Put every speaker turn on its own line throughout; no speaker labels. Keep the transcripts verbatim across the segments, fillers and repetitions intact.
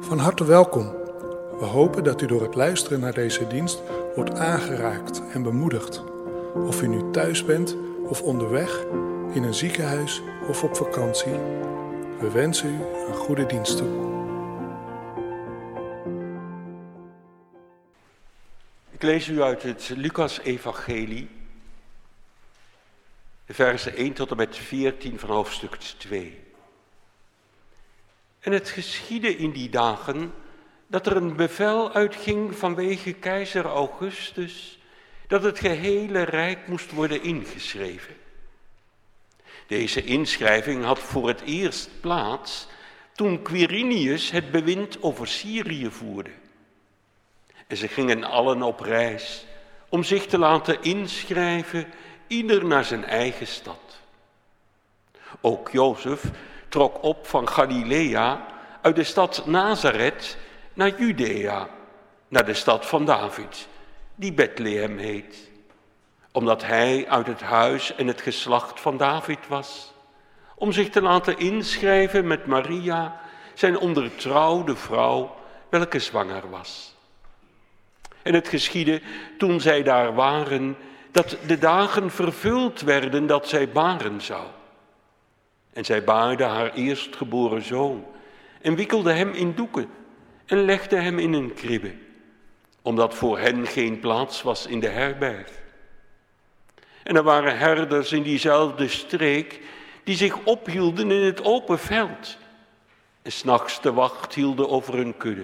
Van harte welkom. We hopen dat u door het luisteren naar deze dienst wordt aangeraakt en bemoedigd. Of u nu thuis bent of onderweg, in een ziekenhuis of op vakantie. We wensen u een goede dienst toe.
Ik lees u uit het Lucas-evangelie, de versen één tot en met veertien van hoofdstuk twee. En het geschiedde in die dagen dat er een bevel uitging vanwege keizer Augustus, dat het gehele rijk moest worden ingeschreven. Deze inschrijving had voor het eerst plaats toen Quirinius het bewind over Syrië voerde. En ze gingen allen op reis om zich te laten inschrijven, ieder naar zijn eigen stad. Ook Jozef trok op van Galilea uit de stad Nazareth naar Judea, naar de stad van David, die Bethlehem heet, omdat hij uit het huis en het geslacht van David was, om zich te laten inschrijven met Maria, zijn ondertrouwde vrouw, welke zwanger was. En het geschiedde toen zij daar waren, dat de dagen vervuld werden dat zij baren zou. En zij baarde haar eerstgeboren zoon en wikkelde hem in doeken en legde hem in een kribbe, omdat voor hen geen plaats was in de herberg. En er waren herders in diezelfde streek die zich ophielden in het open veld en 's nachts de wacht hielden over hun kudde.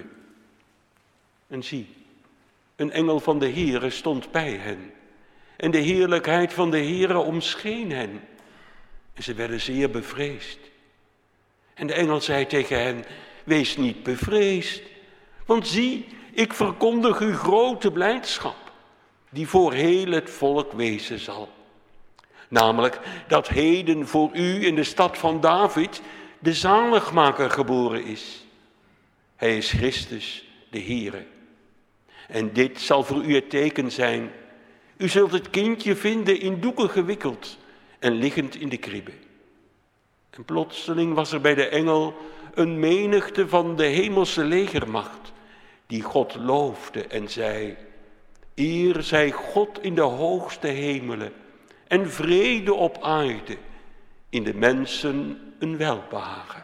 En zie, een engel van de Heere stond bij hen en de heerlijkheid van de Heere omscheen hen. En ze werden zeer bevreesd. En de engel zei tegen hen: wees niet bevreesd, want zie, ik verkondig u grote blijdschap, die voor heel het volk wezen zal. Namelijk dat heden voor u in de stad van David de zaligmaker geboren is. Hij is Christus, de Heere. En dit zal voor u het teken zijn: u zult het kindje vinden in doeken gewikkeld en liggend in de kribbe. En plotseling was er bij de engel een menigte van de hemelse legermacht, die God loofde en zei: eer zij God in de hoogste hemelen en vrede op aarde, in de mensen een welbehagen.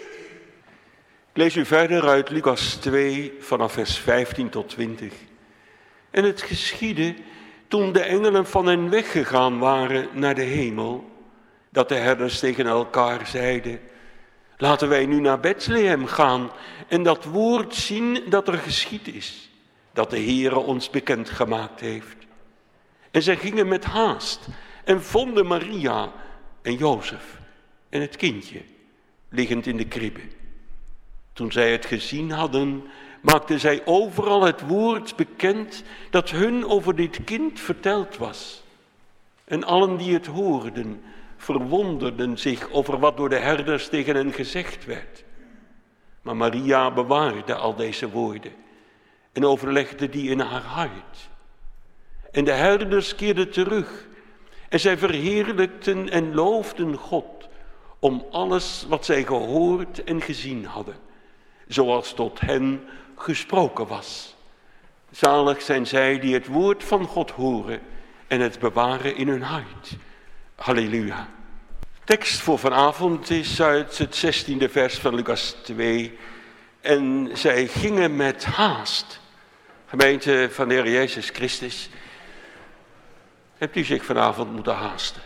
Ik lees u verder uit Lucas twee vanaf vers vijftien tot twintig. En het geschiedde toen de engelen van hen weggegaan waren naar de hemel, dat de herders tegen elkaar zeiden: laten wij nu naar Bethlehem gaan en dat woord zien dat er geschied is, dat de Heere ons bekend gemaakt heeft. En zij gingen met haast en vonden Maria en Jozef en het kindje liggend in de kribbe. Toen zij het gezien hadden, maakten zij overal het woord bekend dat hun over dit kind verteld was. En allen die het hoorden, verwonderden zich over wat door de herders tegen hen gezegd werd. Maar Maria bewaarde al deze woorden en overlegde die in haar hart. En de herders keerden terug en zij verheerlijkten en loofden God om alles wat zij gehoord en gezien hadden, zoals tot hen gesproken was. Zalig zijn zij die het woord van God horen en het bewaren in hun hart. Halleluja. Tekst voor vanavond is uit het zestiende vers van Lucas twee. En zij gingen met haast. Gemeente van de Heer Jezus Christus, hebt u zich vanavond moeten haasten?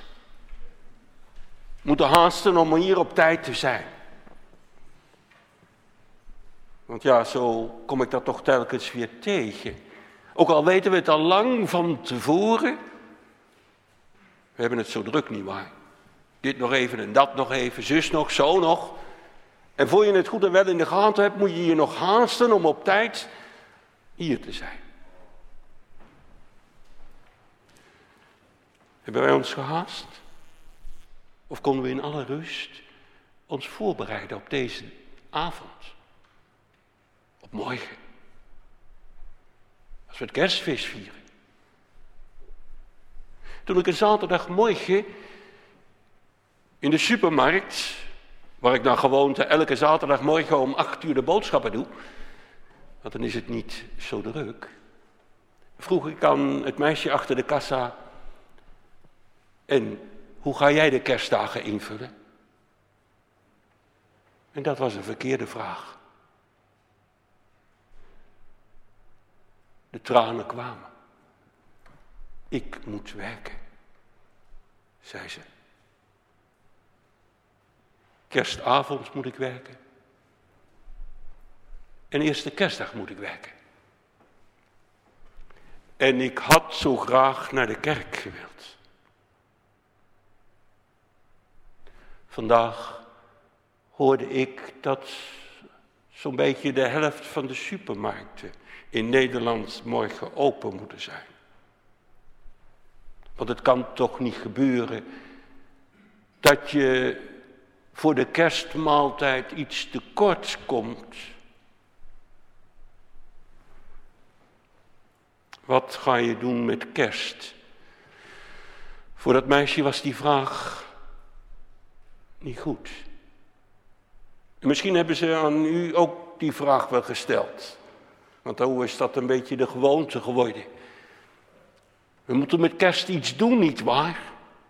Moeten haasten om hier op tijd te zijn. Want ja, zo kom ik dat toch telkens weer tegen. Ook al weten we het al lang van tevoren. We hebben het zo druk, nietwaar? Dit nog even en dat nog even, zus nog, zo nog. En voor je het goed en wel in de gaten hebt, moet je je nog haasten om op tijd hier te zijn. Hebben wij ons gehaast? Of konden we in alle rust ons voorbereiden op deze avond? Op morgen. Als we het kerstfeest vieren. Toen ik een zaterdagmorgen in de supermarkt, waar ik naar gewoonte elke zaterdagmorgen om acht uur de boodschappen doe, want dan is het niet zo druk, vroeg ik aan het meisje achter de kassa, en hoe ga jij de kerstdagen invullen? En dat was een verkeerde vraag. De tranen kwamen. Ik moet werken, zei ze. Kerstavond moet ik werken. En eerste kerstdag moet ik werken. En ik had zo graag naar de kerk gewild. Vandaag hoorde ik dat zo'n beetje de helft van de supermarkten in Nederland morgen open moeten zijn. Want het kan toch niet gebeuren dat je voor de kerstmaaltijd iets tekort komt. Wat ga je doen met kerst? Voor dat meisje was die vraag niet goed. En misschien hebben ze aan u ook die vraag wel gesteld. Want hoe is dat een beetje de gewoonte geworden? We moeten met kerst iets doen, nietwaar?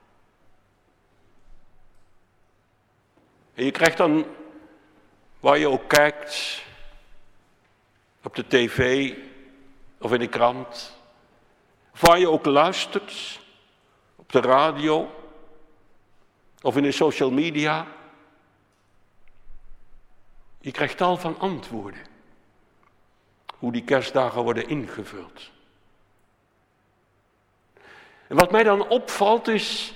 En je krijgt dan, waar je ook kijkt, op de tv of in de krant, of waar je ook luistert, op de radio of in de social media, je krijgt tal van antwoorden. Hoe die kerstdagen worden ingevuld. En wat mij dan opvalt is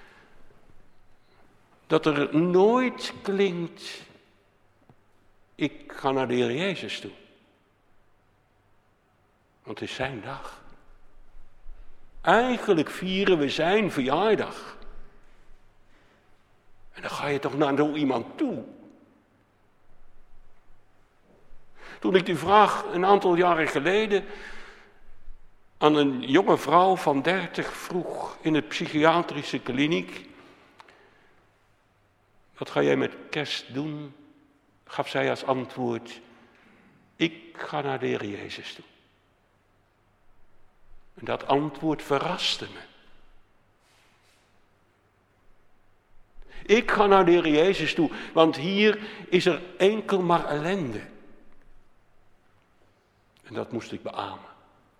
dat er nooit klinkt, ik ga naar de Heer Jezus toe. Want het is zijn dag. Eigenlijk vieren we zijn verjaardag. En dan ga je toch naar zo iemand toe. Toen ik die vraag een aantal jaren geleden aan een jonge vrouw van dertig vroeg in het psychiatrische kliniek, wat ga jij met kerst doen? Gaf zij als antwoord, ik ga naar de Heer Jezus toe. En dat antwoord verraste me. Ik ga naar de Heer Jezus toe, want hier is er enkel maar ellende. En dat moest ik beamen.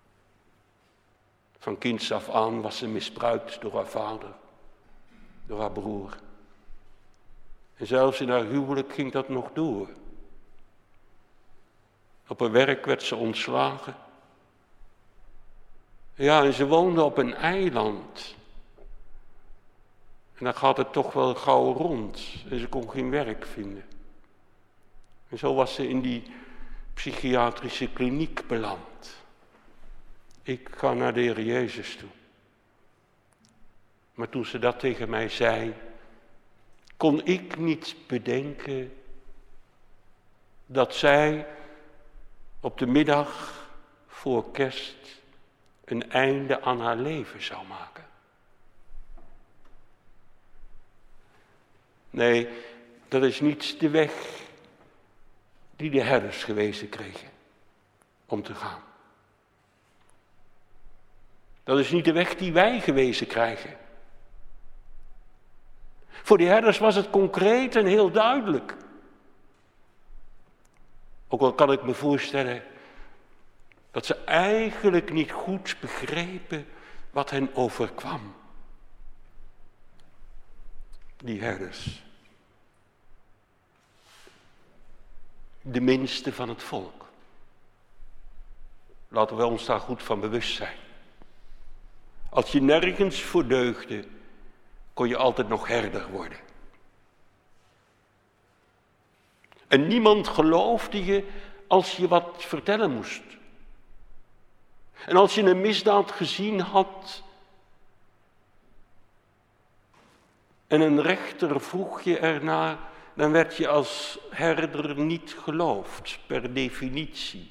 Van kinds af aan was ze misbruikt door haar vader, door haar broer. En zelfs in haar huwelijk ging dat nog door. Op haar werk werd ze ontslagen. Ja, en ze woonde op een eiland. En dan gaat het toch wel gauw rond. En ze kon geen werk vinden. En zo was ze in die psychiatrische kliniek beland. Ik ga naar de Heer Jezus toe. Maar toen ze dat tegen mij zei, kon ik niet bedenken dat zij op de middag voor kerst een einde aan haar leven zou maken. Nee, dat is niet de weg die de herders gewezen kregen om te gaan. Dat is niet de weg die wij gewezen krijgen. Voor die herders was het concreet en heel duidelijk. Ook al kan ik me voorstellen dat ze eigenlijk niet goed begrepen wat hen overkwam. Die herders. De minste van het volk. Laten we ons daar goed van bewust zijn. Als je nergens voor deugde, kon je altijd nog herder worden. En niemand geloofde je als je wat vertellen moest. En als je een misdaad gezien had en een rechter vroeg je ernaar, dan werd je als herder niet geloofd, per definitie.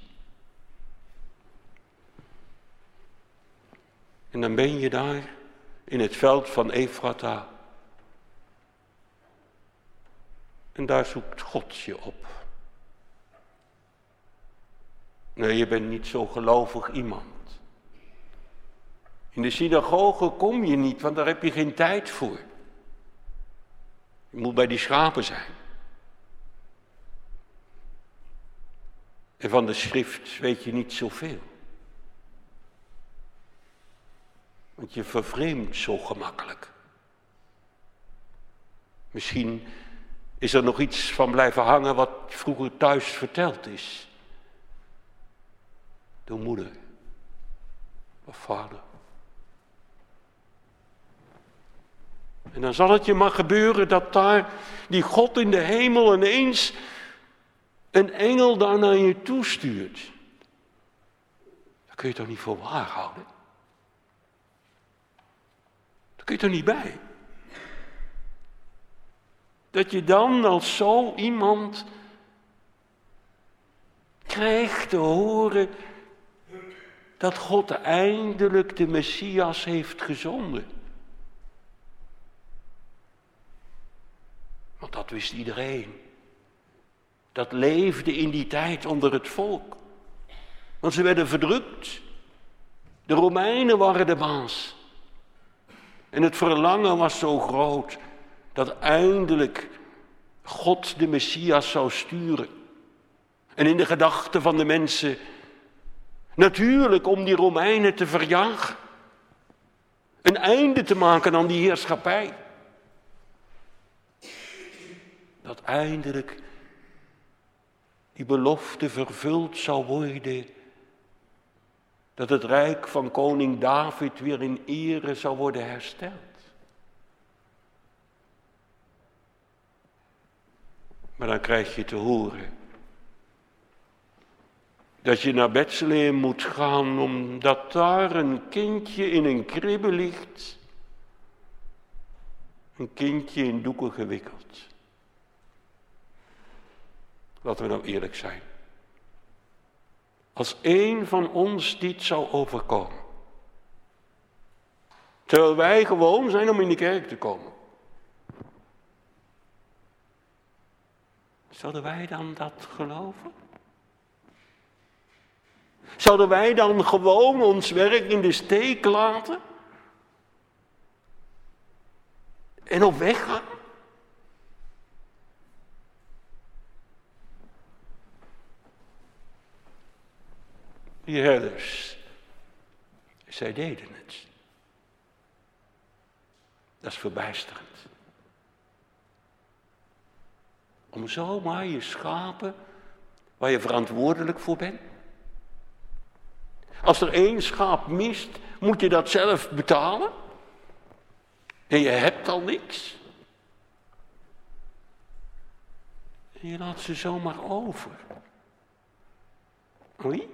En dan ben je daar in het veld van Ephrata. En daar zoekt God je op. Nee, je bent niet zo gelovig iemand. In de synagoge kom je niet, want daar heb je geen tijd voor. Je moet bij die schapen zijn. En van de schrift weet je niet zoveel. Want je vervreemdt zo gemakkelijk. Misschien is er nog iets van blijven hangen wat vroeger thuis verteld is. Door moeder of vader. En dan zal het je maar gebeuren dat daar die God in de hemel ineens een engel daar naar je toestuurt. Daar kun je toch niet voor waar houden? Daar kun je toch niet bij? Dat je dan als zo iemand krijgt te horen dat God eindelijk de Messias heeft gezonden. Want dat wist iedereen. Dat leefde in die tijd onder het volk. Want ze werden verdrukt. De Romeinen waren de baas. En het verlangen was zo groot dat eindelijk God de Messias zou sturen. En in de gedachten van de mensen, natuurlijk om die Romeinen te verjagen. Een einde te maken aan die heerschappij. Dat eindelijk die belofte vervuld zou worden. Dat het rijk van koning David weer in ere zou worden hersteld. Maar dan krijg je te horen dat je naar Bethlehem moet gaan omdat daar een kindje in een kribbe ligt. Een kindje in doeken gewikkeld. Laten we nou eerlijk zijn. Als één van ons dit zou overkomen. Terwijl wij gewoon zijn om in de kerk te komen. Zouden wij dan dat geloven? Zouden wij dan gewoon ons werk in de steek laten? En op weg gaan? Die herders, zij deden het. Dat is verbijsterend. Om zomaar je schapen, waar je verantwoordelijk voor bent. Als er één schaap mist, moet je dat zelf betalen. En je hebt al niks. En je laat ze zomaar over. Oei?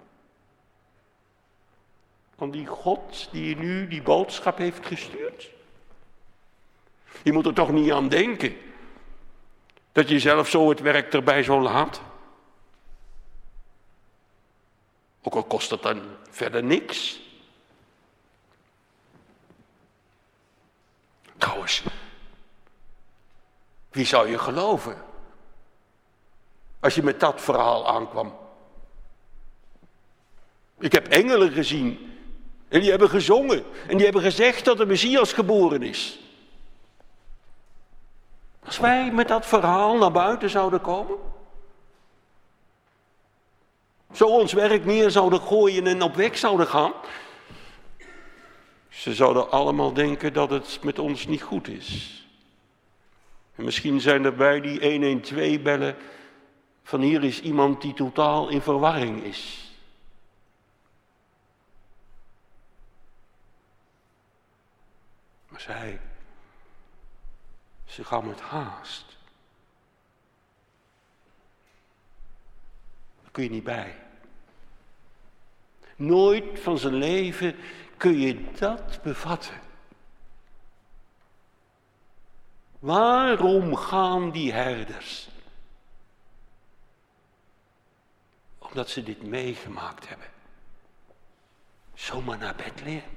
Van die God die je nu die boodschap heeft gestuurd. Je moet er toch niet aan denken. Dat je zelf zo het werk erbij zou laten. Ook al kost het dan verder niks. Trouwens, wie zou je geloven? Als je met dat verhaal aankwam. Ik heb engelen gezien. En die hebben gezongen. En die hebben gezegd dat de Messias geboren is. Als wij met dat verhaal naar buiten zouden komen. Zo ons werk neer zouden gooien en op weg zouden gaan. Ze zouden allemaal denken dat het met ons niet goed is. En misschien zijn er bij die honderdtwaalf bellen. Van hier is iemand die totaal in verwarring is. Maar zij, ze gaan met haast. Daar kun je niet bij. Nooit van zijn leven kun je dat bevatten. Waarom gaan die herders? Omdat ze dit meegemaakt hebben. Zomaar naar Bethlehem.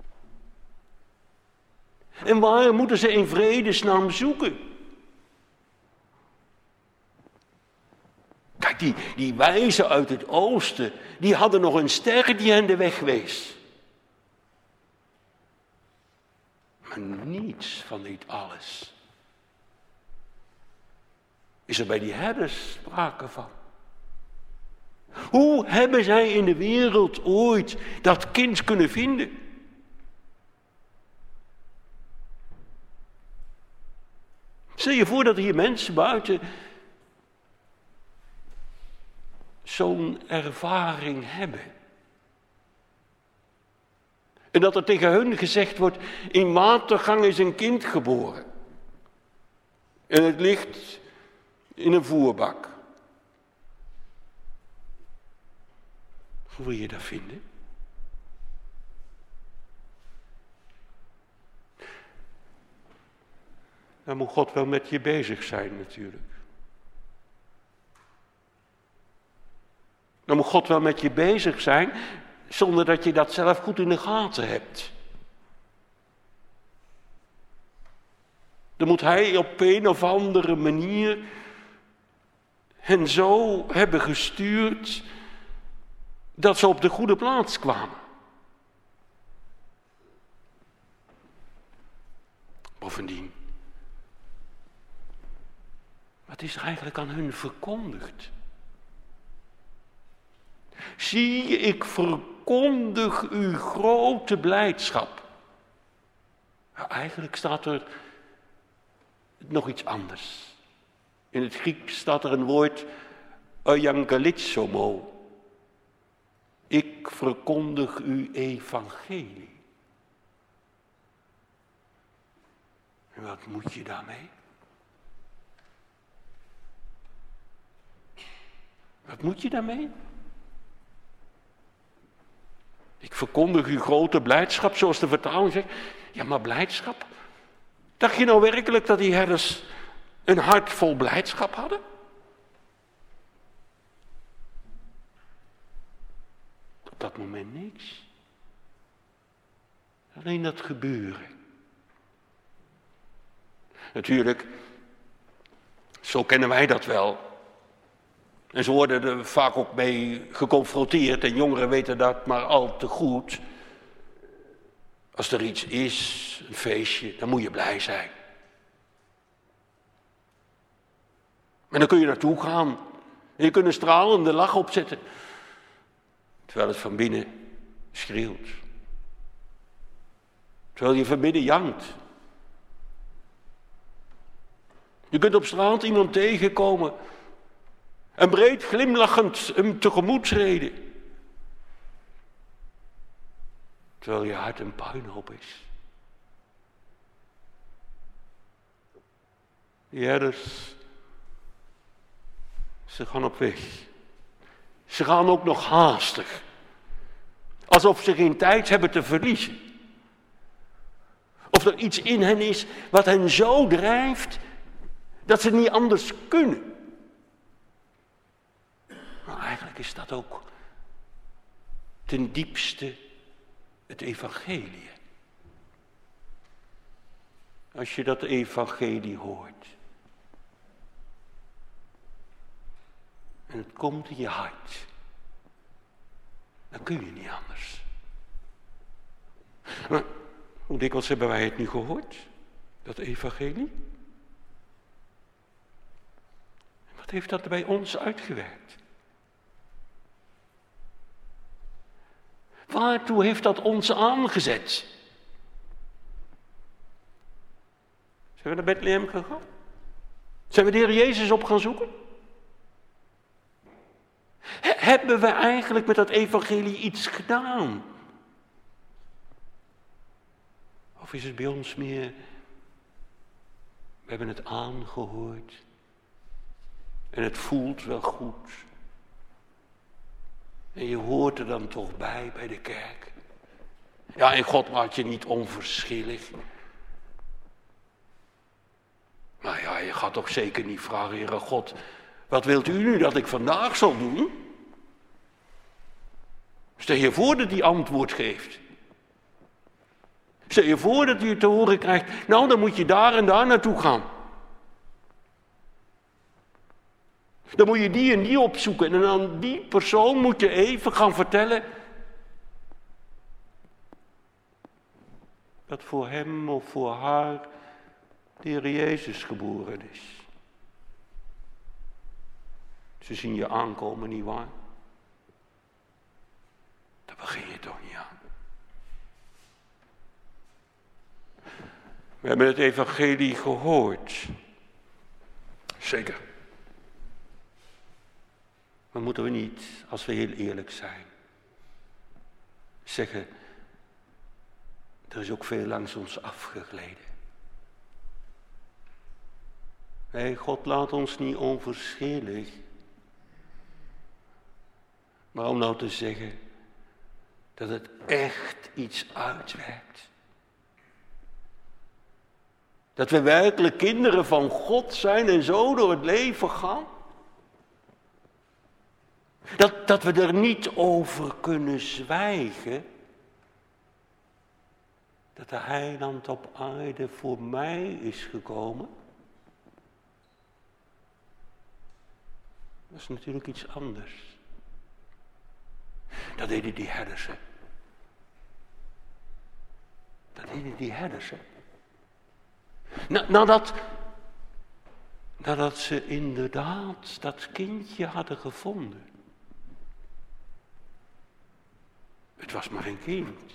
En waar moeten ze in vredesnaam zoeken? Kijk, die, die wijzen uit het oosten, die hadden nog een ster die hen de weg wees. Maar niets van dit alles is er bij die herders sprake van. Hoe hebben zij in de wereld ooit dat kind kunnen vinden? Stel je voor dat hier mensen buiten zo'n ervaring hebben. En dat er tegen hun gezegd wordt, in watergang is een kind geboren. En het ligt in een voerbak. Hoe wil je dat vinden? Dan moet God wel met je bezig zijn natuurlijk. Dan moet God wel met je bezig zijn, zonder dat je dat zelf goed in de gaten hebt. Dan moet hij op een of andere manier hen zo hebben gestuurd dat ze op de goede plaats kwamen. Bovendien, wat is er eigenlijk aan hun verkondigd? Zie, ik verkondig uw grote blijdschap. Nou, eigenlijk staat er nog iets anders. In het Grieks staat er een woord, euangelizomo. Ik verkondig uw evangelie. En wat moet je daarmee? Wat moet je daarmee? Ik verkondig uw grote blijdschap, zoals de vertaling zegt. Ja, maar blijdschap? Dacht je nou werkelijk dat die herders een hart vol blijdschap hadden? Op dat moment niks. Alleen dat gebeuren. Natuurlijk, zo kennen wij dat wel. En ze worden er vaak ook mee geconfronteerd en jongeren weten dat maar al te goed. Als er iets is, een feestje, dan moet je blij zijn. En dan kun je naartoe gaan. En je kunt een stralende lach opzetten. Terwijl het van binnen schreeuwt. Terwijl je van binnen jankt. Je kunt op straat iemand tegenkomen en breed glimlachend hem tegemoet treden. Terwijl je hart een puinhoop is. Die herders, ze gaan op weg. Ze gaan ook nog haastig. Alsof ze geen tijd hebben te verliezen. Of er iets in hen is wat hen zo drijft dat ze niet anders kunnen. Maar eigenlijk is dat ook ten diepste het evangelie. Als je dat evangelie hoort. En het komt in je hart. Dan kun je niet anders. Maar hoe dikwijls hebben wij het nu gehoord? Dat evangelie? Wat heeft dat bij ons uitgewerkt? Waartoe heeft dat ons aangezet? Zijn we naar Bethlehem gegaan? Zijn we de Heer Jezus op gaan zoeken? He, hebben we eigenlijk met dat evangelie iets gedaan? Of is het bij ons meer, we hebben het aangehoord en het voelt wel goed. En je hoort er dan toch bij, bij de kerk. Ja, en God maakt je niet onverschillig. Maar ja, je gaat toch zeker niet vragen, Heere God, wat wilt u nu dat ik vandaag zal doen? Stel je voor dat hij antwoord geeft. Stel je voor dat u te horen krijgt, nou dan moet je daar en daar naartoe gaan. Dan moet je die en die opzoeken en aan die persoon moet je even gaan vertellen dat voor hem of voor haar de Heer Jezus geboren is. Ze zien je aankomen, nietwaar? Daar begin je toch niet aan. We hebben het evangelie gehoord.
Zeker.
Maar moeten we niet, als we heel eerlijk zijn, zeggen, er is ook veel langs ons afgegleden. Nee, God laat ons niet onverschillig. Maar om nou te zeggen dat het echt iets uitwerkt. Dat we werkelijk kinderen van God zijn en zo door het leven gaan. Dat, dat we er niet over kunnen zwijgen. Dat de heiland op aarde voor mij is gekomen. Dat is natuurlijk iets anders. Dat deden die herders. Hè. Dat deden die herders. Hè. Na, nadat, nadat ze inderdaad dat kindje hadden gevonden. Het was maar een kind.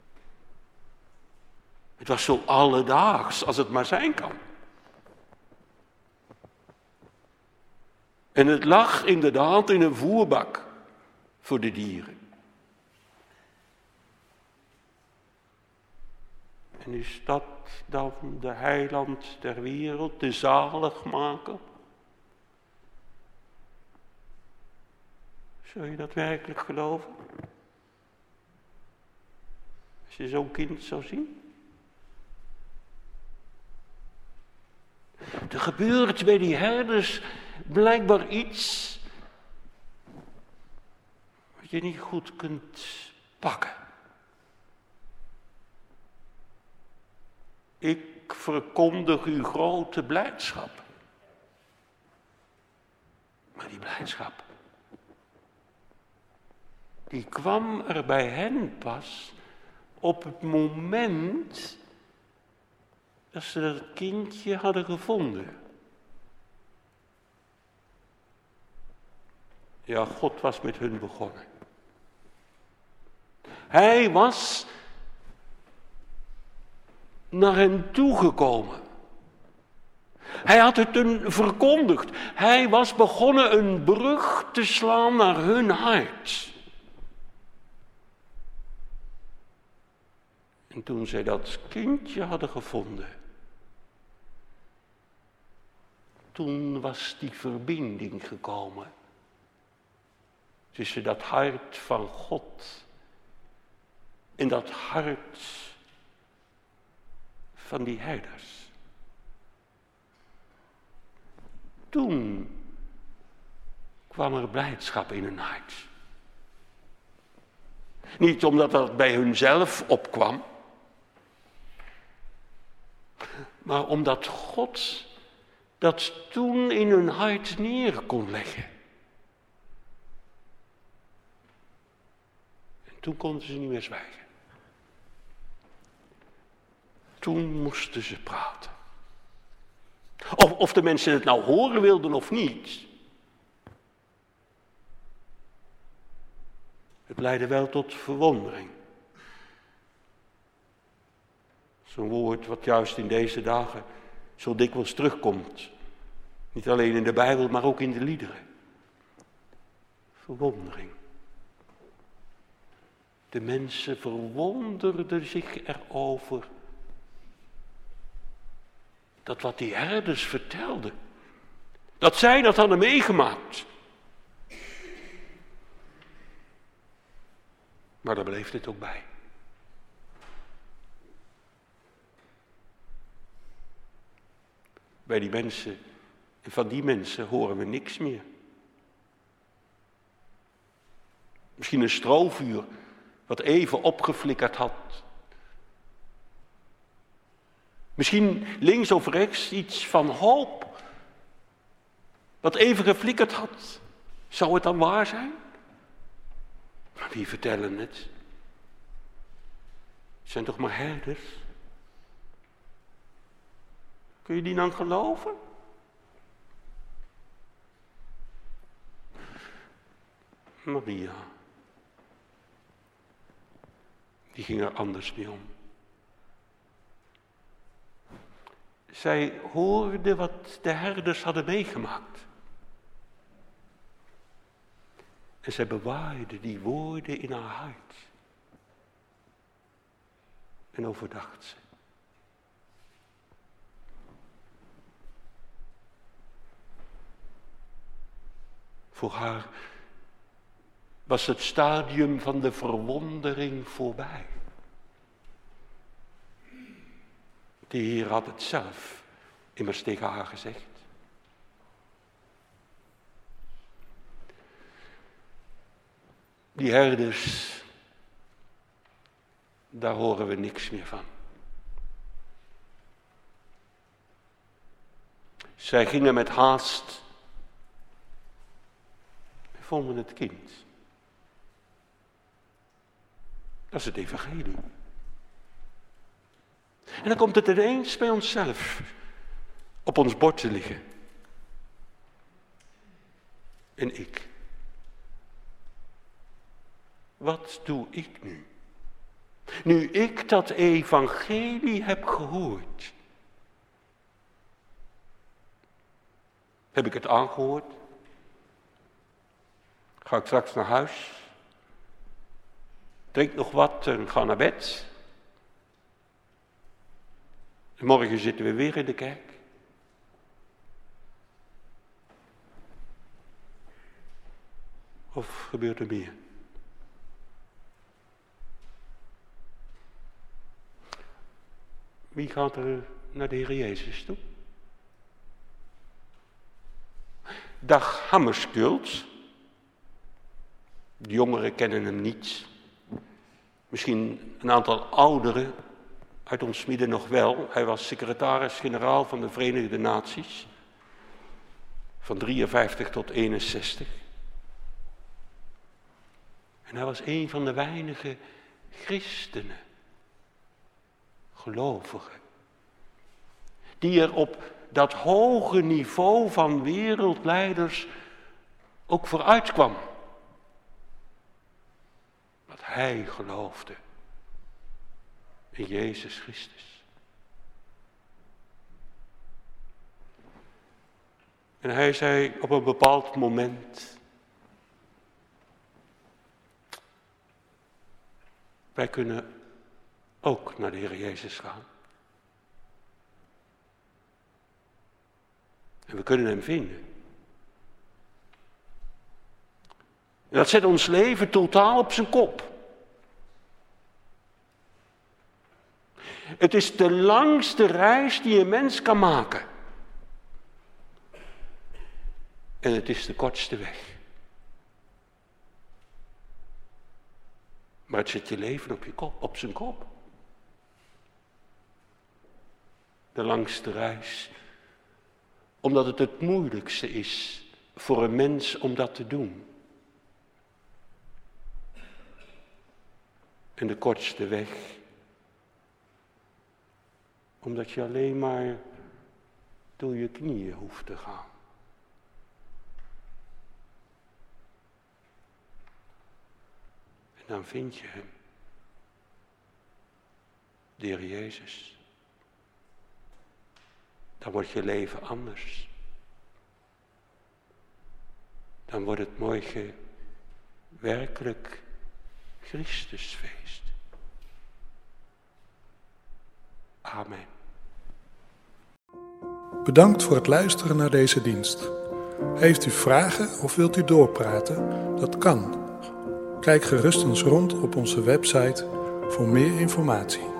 Het was zo alledaags als het maar zijn kan. En het lag inderdaad in een voerbak voor de dieren. En is dat dan de heiland der wereld, de zaligmaker? Zou je dat werkelijk geloven? Als je zo'n kind zou zien? Er gebeurt bij die herders blijkbaar iets wat je niet goed kunt pakken. Ik verkondig uw grote blijdschap. Maar die blijdschap, die kwam er bij hen pas op het moment dat ze dat kindje hadden gevonden. Ja, God was met hun begonnen. Hij was naar hen toegekomen. Hij had het hun verkondigd. Hij was begonnen een brug te slaan naar hun hart. En toen zij dat kindje hadden gevonden, toen was die verbinding gekomen tussen dat hart van God en dat hart van die herders. Toen kwam er blijdschap in hun hart. Niet omdat dat bij hunzelf opkwam, maar omdat God dat toen in hun hart neer kon leggen. En toen konden ze niet meer zwijgen. Toen moesten ze praten. Of, of de mensen het nou horen wilden of niet. Het leidde wel tot verwondering. Zo'n woord wat juist in deze dagen zo dikwijls terugkomt. Niet alleen in de Bijbel, maar ook in de liederen. Verwondering. De mensen verwonderden zich erover dat wat die herders vertelden, dat zij dat hadden meegemaakt. Maar daar bleef het ook bij. Bij die mensen, en van die mensen horen we niks meer. Misschien een strovuur wat even opgeflikkerd had. Misschien links of rechts iets van hoop wat even geflikkerd had, zou het dan waar zijn? Maar wie vertellen het? Het zijn toch maar herders? Kun je die dan geloven? Maria, die ging er anders mee om. Zij hoorde wat de herders hadden meegemaakt. En zij bewaarde die woorden in haar hart. En overdacht ze. Voor haar was het stadium van de verwondering voorbij. De Heer had het zelf immers tegen haar gezegd. Die herders, daar horen we niks meer van. Zij gingen met haast en vonden het kind. Dat is het evangelie. En dan komt het ineens bij onszelf op ons bord te liggen. En ik. Wat doe ik nu? Nu ik dat evangelie heb gehoord. Heb ik het aangehoord? Ga ik straks naar huis? Drink nog wat en ga naar bed? En morgen zitten we weer in de kerk. Of gebeurt er meer? Wie gaat er naar de Heer Jezus toe? Dag Hammarskjöld. De jongeren kennen hem niet. Misschien een aantal ouderen uit ons midden nog wel. Hij was secretaris-generaal van de Verenigde Naties. Van drieënvijftig tot eenenzestig. En hij was een van de weinige christenen. Gelovigen. Die er op dat hoge niveau van wereldleiders ook vooruit kwam. Wat hij geloofde. In Jezus Christus. En hij zei op een bepaald moment. Wij kunnen ook naar de Heer Jezus gaan. En we kunnen hem vinden. En dat zet ons leven totaal op zijn kop. Het is de langste reis die een mens kan maken. En het is de kortste weg. Maar het zet je leven op, je kop, op zijn kop. De langste reis. Omdat het het moeilijkste is voor een mens om dat te doen. En de kortste weg. Omdat je alleen maar door je knieën hoeft te gaan. En dan vind je hem. De Heer Jezus. Dan wordt je leven anders. Dan wordt het morgen werkelijk Christusfeest. Amen.
Bedankt voor het luisteren naar deze dienst. Heeft u vragen of wilt u doorpraten? Dat kan. Kijk gerust eens rond op onze website voor meer informatie.